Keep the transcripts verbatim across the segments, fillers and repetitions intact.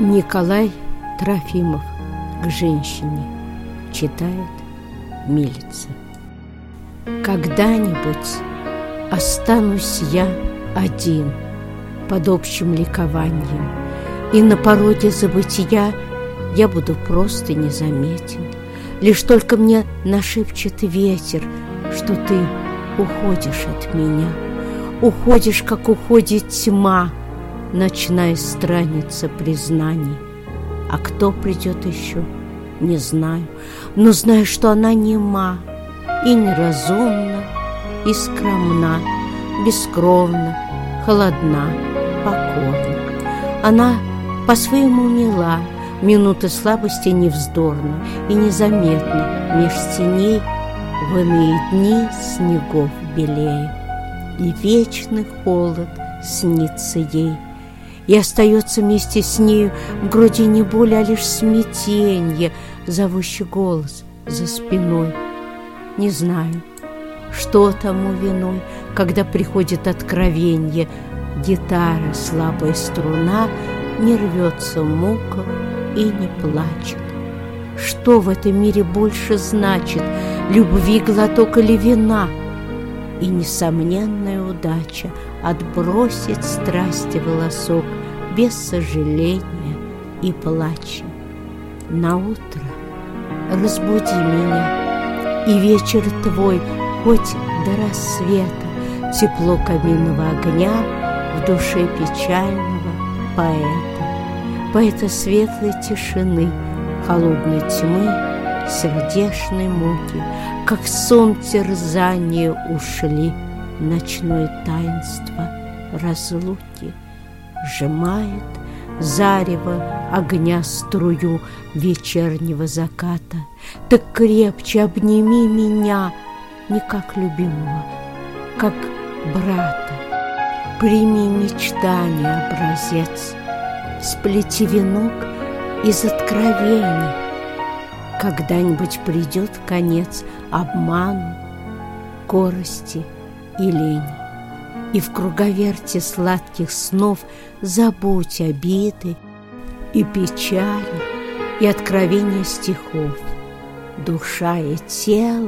Николай Трофимов к женщине. Читает Милица. Когда-нибудь останусь я один под общим ликованием, и на пороге забытия я буду просто незаметен. Лишь только мне нашепчет ветер, что ты уходишь от меня. Уходишь, как уходит тьма, ночная страница признаний. А кто придет еще, не знаю, но знаю, что она нема и неразумна, и скромна, бескровна, холодна, покорна. Она по-своему мила, минуты слабости невздорна и незаметна меж теней в иные дни снегов белее. И вечный холод снится ей, и остается вместе с нею в груди не боль, а лишь смятенье, зовущий голос за спиной. Не знаю, что тому виной, когда приходит откровенье, гитара, слабая струна, не рвется в муках и не плачет. Что в этом мире больше значит, любви глоток или вина? И несомненная удача отбросить страсти волосок без сожаления и плача. Наутро разбуди меня, и вечер твой хоть до рассвета, тепло каминного огня в душе печального поэта, поэта светлой тишины, холодной тьмы, сердечной муки, как сон терзания ушли ночное таинство разлуки. Сжимает зарево огня струю вечернего заката. Так крепче обними меня, не как любимого, как брата. Прими мечтание образец, сплети венок из откровений. Когда-нибудь придет конец обману, корости и лени, и в круговерте сладких снов забудь обиды и печали, и откровения стихов. Душа и тело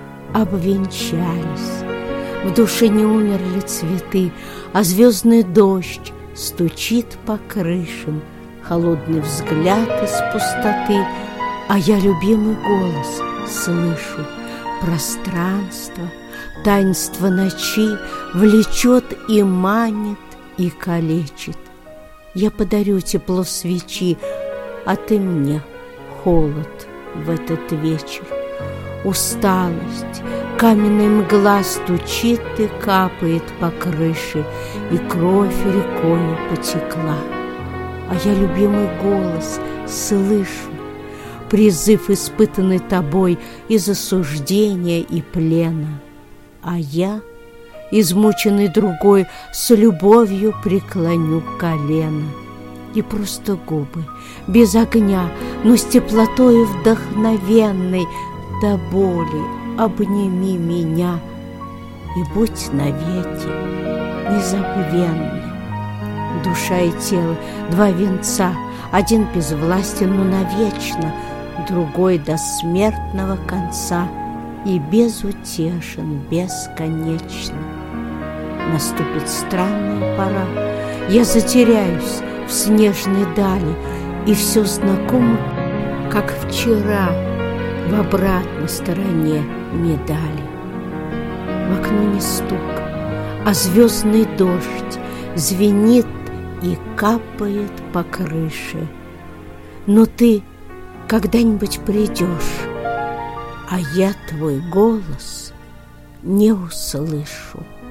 обвенчались, в душе не умерли цветы, а звездный дождь стучит по крышам, холодный взгляд из пустоты. А я любимый голос слышу, пространство, таинство ночи влечет и манит, и калечит. Я подарю тепло свечи, а ты мне холод в этот вечер. Усталость, каменная мгла стучит и капает по крыше, и кровь рекою потекла. А я любимый голос слышу, призыв, испытанный тобой из осуждения и плена. А я, измученный другой, с любовью преклоню колено. И просто губы, без огня, но с теплотой вдохновенной, до боли обними меня и будь навеки незабвенной. Душа и тело — два венца, один безвластен, но навечно, другой до смертного конца и безутешен бесконечно. Наступит странная пора, я затеряюсь в снежной дали, и все знакомо, как вчера, в обратной стороне медали. В окно не стук, а звездный дождь звенит и капает по крыше. Но ты когда-нибудь придешь, а я твой голос не услышу.